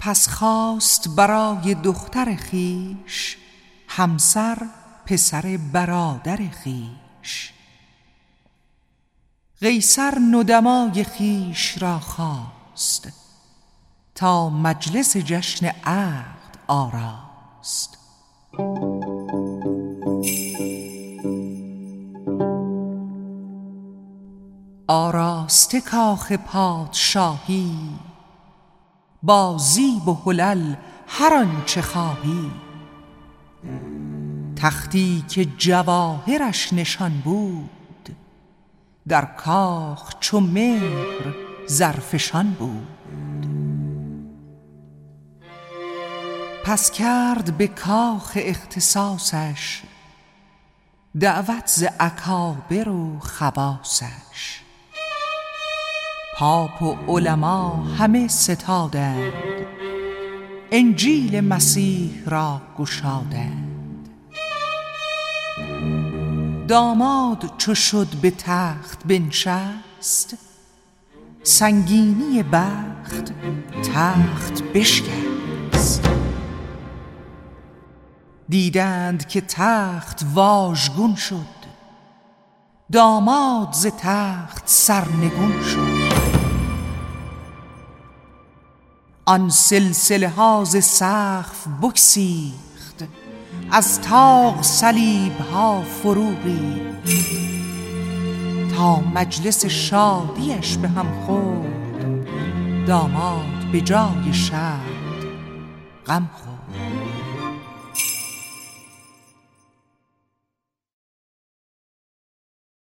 پس خواست برای دختر خویش همسر پسر برادر خویش. قیصر ندمای خویش را خواست تا مجلس جشن عقد آراست. آراسته کاخ پادشاهی با زیب و حلل هر آنچه خواهی. تختی که جواهرش نشان بود در کاخ چو مهر زرفشان بود. پس کرد به کاخ اختصاصش دعوت ز اکابر و خواصش. پاپ و علما همه ستادند انجیل مسیح را گشادند. داماد چو شد به تخت بنشست سنگینی بخت تخت بشکست. دیدند که تخت واژگون شد داماد ز تخت سرنگون شد. آن سلسله ها ز سقف بگسیخت از طاق صلیب ها فرو ریخت. تا مجلس شادیش به هم خورد داماد به جای شاد غم خورد.